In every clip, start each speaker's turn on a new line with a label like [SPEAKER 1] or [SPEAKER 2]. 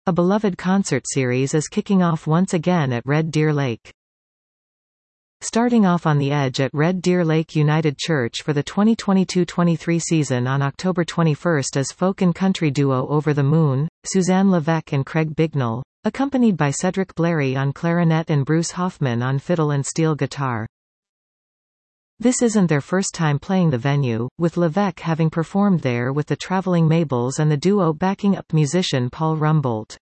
[SPEAKER 1] A beloved concert series is kicking off once again at Red Deer Lake. Starting off on the Edge at Red Deer Lake United Church for the 2022-23 season on October 21 is folk and country duo Over the Moon, Suzanne Levesque and Craig Bignell, accompanied by Cedric Blairy on clarinet and Bruce Hoffman on fiddle and steel guitar. This isn't their first time playing the venue, with Levesque having performed there with the Traveling Mabels and the duo backing up musician Paul Rumbold.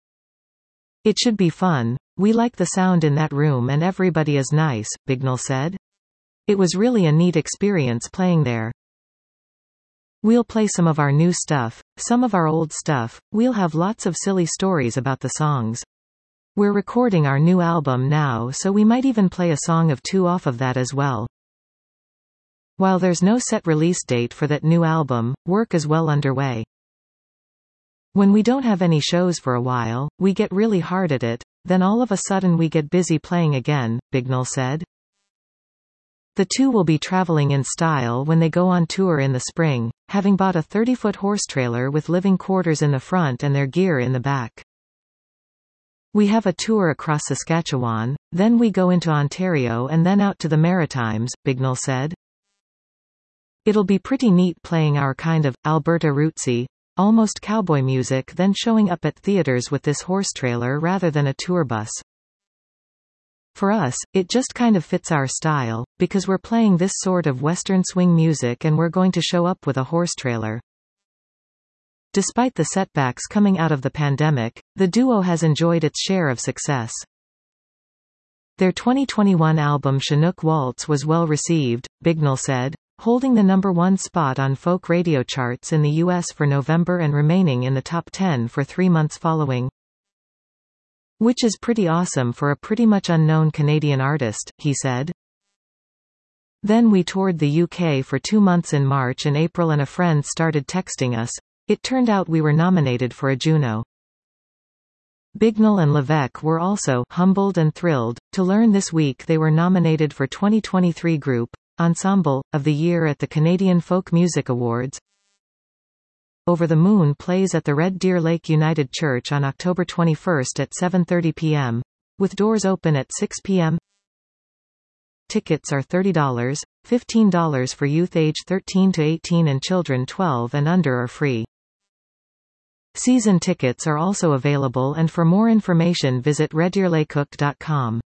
[SPEAKER 1] "It should be fun. We like the sound in that room and everybody is nice," Bignell said. "It was really a neat experience playing there. We'll play some of our new stuff, some of our old stuff, we'll have lots of silly stories about the songs. We're recording our new album now, so we might even play a song or two off of that as well." While there's no set release date for that new album, work is well underway. "When we don't have any shows for a while, we get really hard at it, then all of a sudden we get busy playing again," Bignell said. The two will be traveling in style when they go on tour in the spring, having bought a 30-foot horse trailer with living quarters in the front and their gear in the back. "We have a tour across Saskatchewan, then we go into Ontario and then out to the Maritimes," Bignell said. "It'll be pretty neat playing our kind of Alberta rootsy, almost cowboy music, then showing up at theaters with this horse trailer rather than a tour bus. For us, it just kind of fits our style, because we're playing this sort of western swing music and we're going to show up with a horse trailer." Despite the setbacks coming out of the pandemic, the duo has enjoyed its share of success. Their 2021 album Chinook Waltz was well received, Bignell said, holding the #1 spot on folk radio charts in the US for November and remaining in the top 10 for 3 months following. "Which is pretty awesome for a pretty much unknown Canadian artist," he said. "Then we toured the UK for 2 months in March and April and a friend started texting us. It turned out we were nominated for a Juno." Bignell and Levesque were also humbled and thrilled to learn this week they were nominated for 2023 Group Ensemble of the Year at the Canadian Folk Music Awards. Over the Moon plays at the Red Deer Lake United Church on October 21 at 7:30 p.m., with doors open at 6 p.m. Tickets are $30, $15 for youth age 13 to 18 and children 12 and under are free. Season tickets are also available, and for more information visit reddeerlakehook.com.